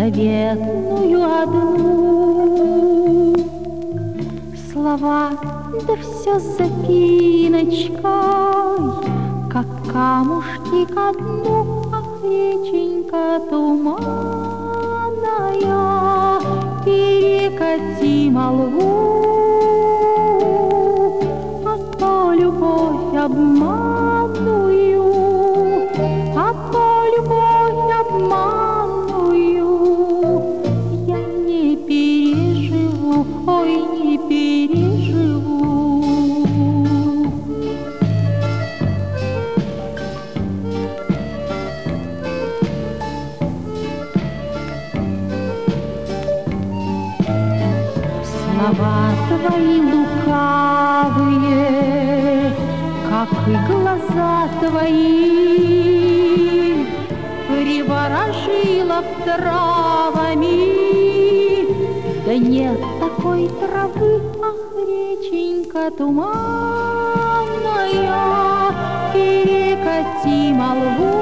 заветную одну. Слова, да все с запиночкой, как камушки ко дну. Ах, реченька туманная, перекати молву, а то любовь обманную, а то любовь обманную я не переживу, ой, не переживу. Слова твои лукавые, как и глаза твои, приворожила травами. Да нет такой травы, ах, реченька туманная, перекати молву,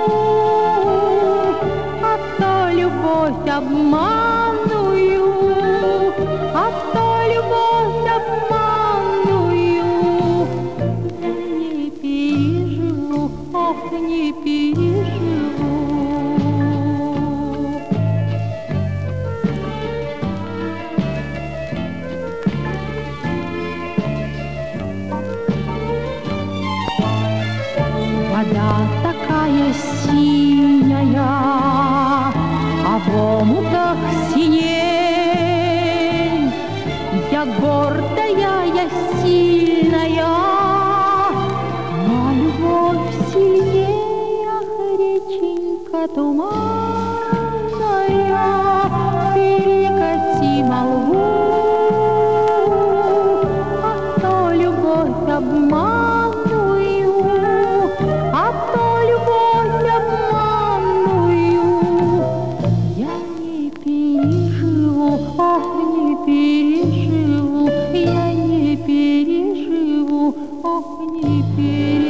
а то любовь обманную, а то любовь обманную я не переживу, ох, не переживу. Вода такая синяя, а в омутах синей. Я гордая, я сильная, но любовь сильнее. Ах, реченька туманная, перекати молву, а то любовь обманную, а то любовь обманную я не переживу, ох, не переживу, я не переживу, ох, не переживу.